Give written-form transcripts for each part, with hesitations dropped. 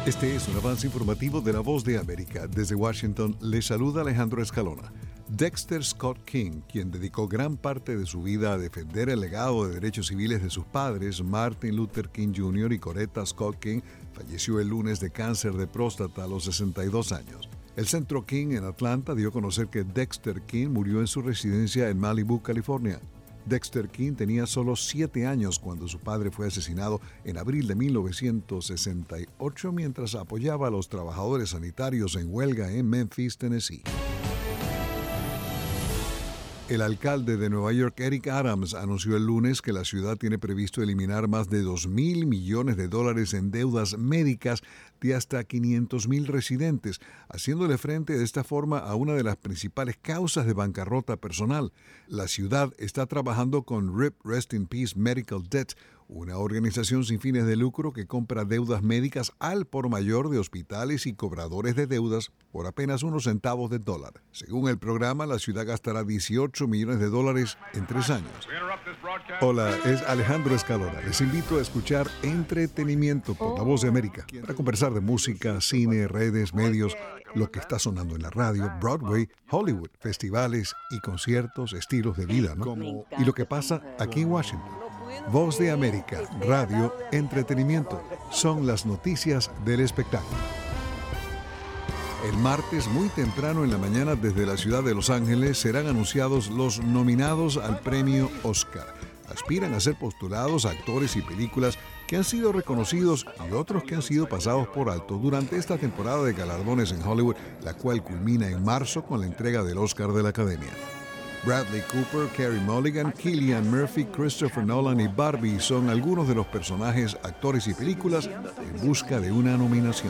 Este es un avance informativo de La Voz de América. Desde Washington, le saluda Alejandro Escalona. Dexter Scott King, quien dedicó gran parte de su vida a defender el legado de derechos civiles de sus padres, Martin Luther King Jr. y Coretta Scott King, falleció el lunes de cáncer de próstata a los 62 años. El Centro King en Atlanta dio a conocer que Dexter King murió en su residencia en Malibu, California. Dexter King tenía solo 7 años cuando su padre fue asesinado en abril de 1968 mientras apoyaba a los trabajadores sanitarios en huelga en Memphis, Tennessee. El alcalde de Nueva York, Eric Adams, anunció el lunes que la ciudad tiene previsto eliminar más de $2,000 millones en deudas médicas de hasta 500,000 residentes, haciéndole frente de esta forma a una de las principales causas de bancarrota personal. La ciudad está trabajando con RIP, Rest in Peace Medical Debt, una organización sin fines de lucro que compra deudas médicas al por mayor de hospitales y cobradores de deudas por apenas unos centavos de dólar. Según el programa, la ciudad gastará $18 millones en 3 años. Hola, es Alejandro Escalona. Les invito a escuchar Entretenimiento por La Voz de América para conversar de música, cine, redes, medios, lo que está sonando en la radio, Broadway, Hollywood, festivales y conciertos, estilos de vida, ¿no? Y lo que pasa aquí en Washington. Voz de América, radio, entretenimiento, son las noticias del espectáculo. El martes, muy temprano en la mañana, desde la ciudad de Los Ángeles, serán anunciados los nominados al premio Oscar. Aspiran a ser postulados actores y películas que han sido reconocidos y otros que han sido pasados por alto durante esta temporada de galardones en Hollywood, la cual culmina en marzo con la entrega del Oscar de la Academia. Bradley Cooper, Carey Mulligan, Cillian Murphy, Christopher Nolan y Barbie son algunos de los personajes, actores y películas en busca de una nominación.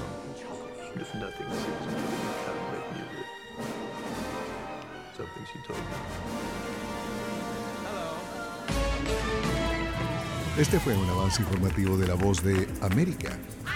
Este fue un avance informativo de La Voz de América.